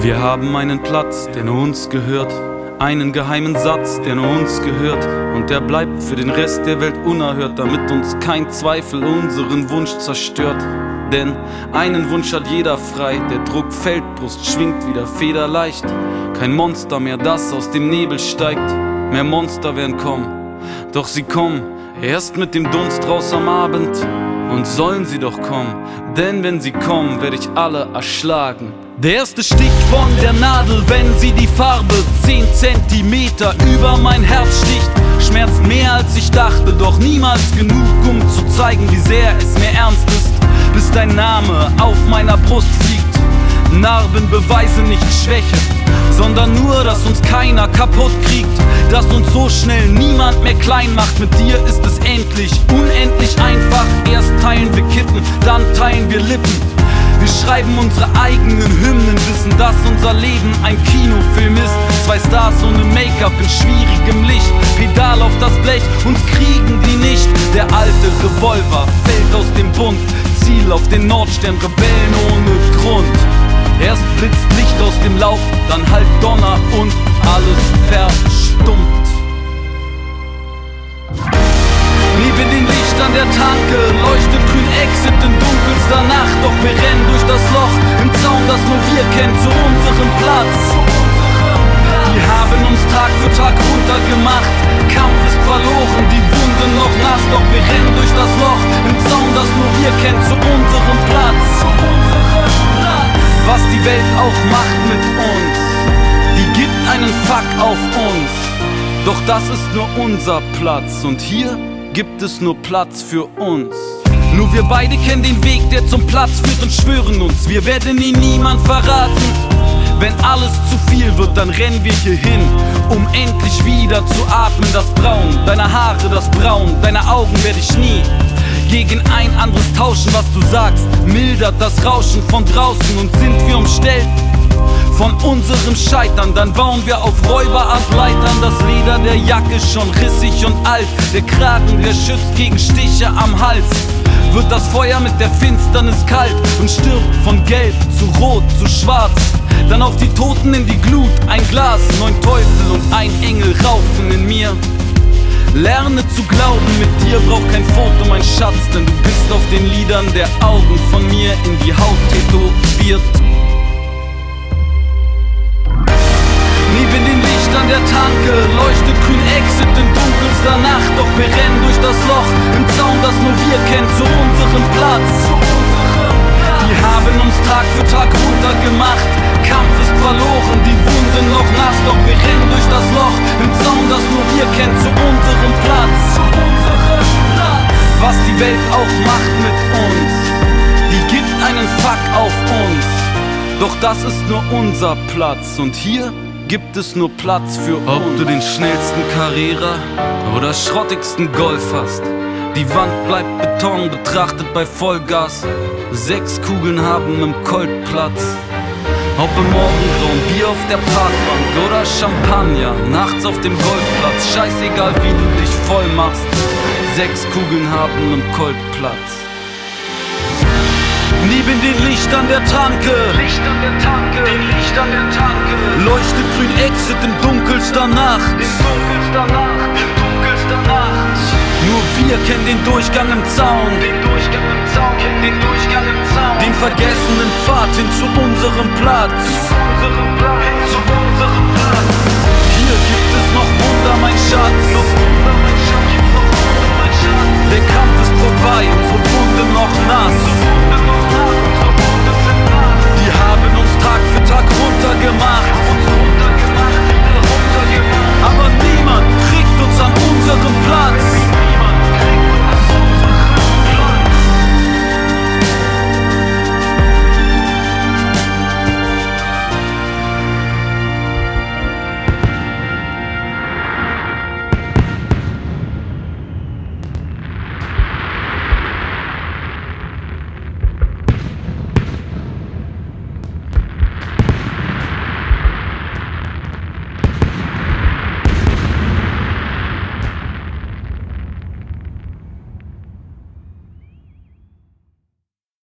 Wir haben einen Platz, der nur uns gehört, einen geheimen Satz, der nur uns gehört, und der bleibt für den Rest der Welt unerhört, damit uns kein Zweifel unseren Wunsch zerstört. Denn einen Wunsch hat jeder frei, der Druck fällt, Brust schwingt wieder federleicht. Kein Monster mehr, das aus dem Nebel steigt, mehr Monster werden kommen, doch sie kommen erst mit dem Dunst raus am Abend. Und sollen sie doch kommen, denn wenn sie kommen, werde ich alle erschlagen. Der erste Stich von der Nadel, wenn sie die Farbe 10 Zentimeter über mein Herz sticht, schmerzt mehr als ich dachte, doch niemals genug, um zu zeigen, wie sehr es mir ernst ist. Bis dein Name auf meiner Brust fliegt. Narben beweisen nicht Schwäche, sondern nur, dass uns keiner kaputt kriegt, dass uns so schnell niemand mehr klein macht. Mit dir ist es endlich, unendlich einfach. Erst teilen wir Kippen, dann teilen wir Lippen. Wir schreiben unsere eigenen Hymnen, wissen, dass unser Leben ein Kinofilm ist. Zwei Stars ohne Make-up in schwierigem Licht, Pedal auf das Blech, uns kriegen die nicht. Der alte Revolver fällt aus dem Bund, Ziel auf den Nordstern, Rebellen ohne Grund. Erst blitzt Licht aus dem Lauf, dann hallt Donner und alles verstummt. Neben den Lichtern der Tanke leuchtet grün Exit in dunkelster Nacht. Doch wir rennen durch das Loch im Zaun, das nur wir kennen, zu unserem Platz. Die haben uns Tag für Tag runtergemacht. Kampf ist verloren, die Wunde noch nass. Doch wir rennen durch das Loch im Zaun, das nur wir kennen, zu unserem Platz. Was die Welt auch macht mit uns, die gibt einen Fuck auf uns. Doch das ist nur unser Platz und hier gibt es nur Platz für uns. Nur wir beide kennen den Weg, der zum Platz führt, und schwören uns, wir werden ihn niemand verraten. Wenn alles zu viel wird, dann rennen wir hier hin, um endlich wieder zu atmen. Das Braun deiner Haare, das Braun deiner Augen werde ich nie gegen ein anderes tauschen. Was du sagst, mildert das Rauschen von draußen, und sind wir umstellt von unserem Scheitern, dann bauen wir auf Räuberart Leitern. Das Leder der Jacke schon rissig und alt, der Kragen, der schützt gegen Stiche am Hals. Wird das Feuer mit der Finsternis kalt und stirbt von Gelb zu Rot zu Schwarz. Dann auf die Toten in die Glut, ein Glas, 9 Teufel und ein Engel raufen in mir. Lerne zu glauben, mit dir braucht kein Foto, mein Schatz, denn du bist auf den Lidern der Augen von mir in die Haut tätowiert. Neben den Lichtern der Tanke leuchtet grün Exit in dunkelster Nacht. Doch wir rennen durch das Loch im Zaun, das nur wir kennen, zu unserem Platz. Die haben uns Tag für Tag runtergemacht. Kampf ist verloren, die Wunde noch nass. Doch wir rennen durch das Loch im Zaun, das nur wir kennen, zu unserem Platz. Was die Welt auch macht mit uns, die gibt einen Fuck auf uns. Doch das ist nur unser Platz und hier gibt es nur Platz für uns. Ob du den schnellsten Carrera oder schrottigsten Golf hast, die Wand bleibt Beton, betrachtet bei Vollgas. 6 Kugeln haben im Colt Platz. Ob im Morgengrauen, Bier auf der Parkbank oder Champagner nachts auf dem Golfplatz, scheißegal wie du dich voll machst, 6 Kugeln haben im Colt Platz. Neben den Lichtern der Tanke, den Lichtern der Tanke, leuchtet grün Exit in dunkelster Nacht. Nur wir kennen den Durchgang im Zaun, den vergessenen Pfad hin zu unserem Platz.